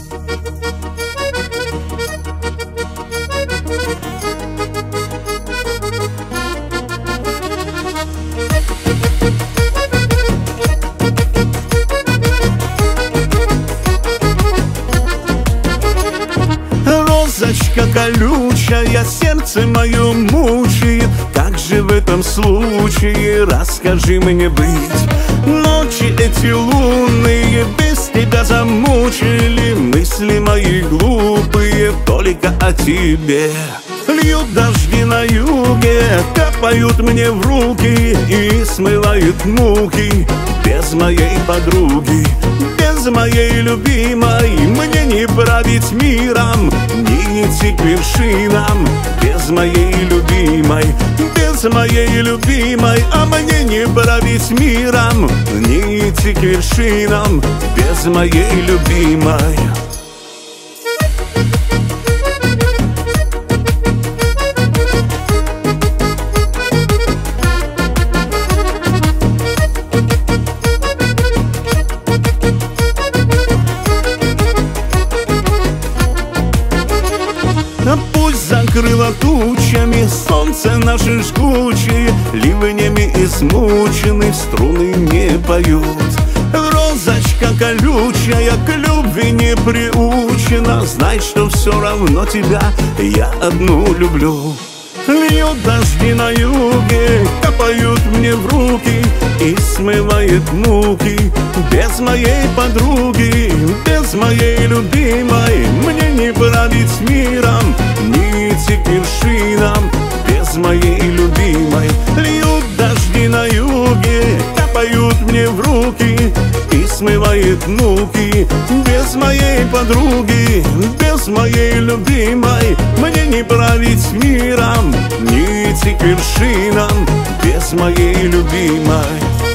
Розочка колючая, сердце мое мучает. Как же в этом случае, расскажи мне быть? Ночи эти лунные без тебя замучили. Мысли мои глупые только о тебе. Льют дожди на юге, капают мне в руки и смывают муки. Без моей подруги, без моей любимой мне не править миром, не идти к вершинам. Без моей любимой, без моей любимой, а мне не править миром, не идти к вершинам. Без моей любимой. Пусть закрыло тучами солнце наши жгучие, ливнями измучены струны не поют. Розочка колючая к любви не приучена, знай, что все равно тебя я одну люблю. Льют дожди на юге, капают мне в руки и смывает муки. Без моей подруги, без моей любимой мне не править миром, не идти к вершинам. Без моей любимой. Льют дожди на юге, капают мне в руки и смывает муки. Без моей подруги, без моей любимой мне не править миром, не идти к вершинам. Без моей любимой.